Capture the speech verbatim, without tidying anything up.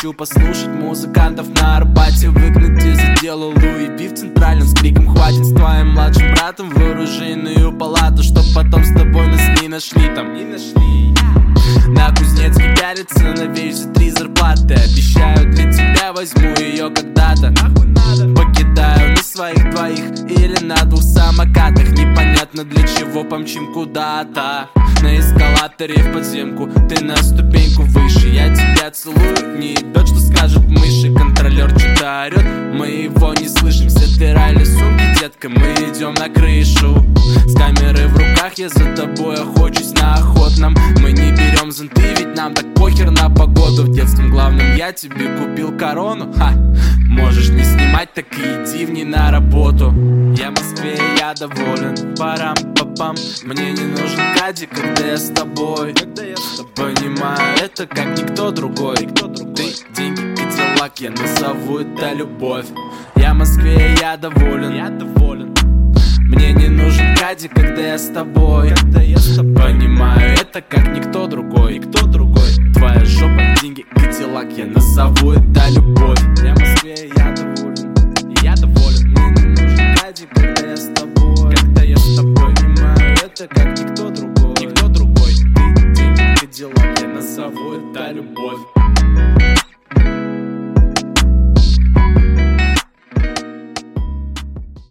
Хочу послушать музыкантов на Арбате, выгнать из отдела Луи Пи в центральном с криком «Хватит!» С твоим младшим братом в оружейную палату, чтоб потом с тобой нас не нашли там. Не нашли. На Кузнецке пялится на вещь за три зарплаты. Обещаю, для тебя возьму ее когда-то. Покидаю на своих двоих или на двух самокатах. Непонятно для чего помчим куда-то. На эскалаторе в подземку, ты на ступеньку выше. Я тебя целую, не идет, что скажет мыши. Контролер что-то орет, мы его не слышим. Собирали сумки, детка, мы идем на крышу. С камерой в руках я за тобой охочусь на охотном. Мы не берем зонты, ведь нам так похер на погоду. В детском главном я тебе купил корону. Ха, можешь не снимать, так и иди в ней на работу. Я в Москве, я доволен, парам-папам. Мне не нужен кадик, когда я с тобой. Понимаю, это как никто другой. Ты, деньги, Кадиллак, я назову это любовь. Я в Москве, я доволен, я доволен. Мне не нужен кадик, когда я с тобой. Когда я с тобой. Понимаю, это как никто другой. Никто другой. Твоя жопа, деньги, Кадиллак, я назову это любовь. Я в Москве, я доволен.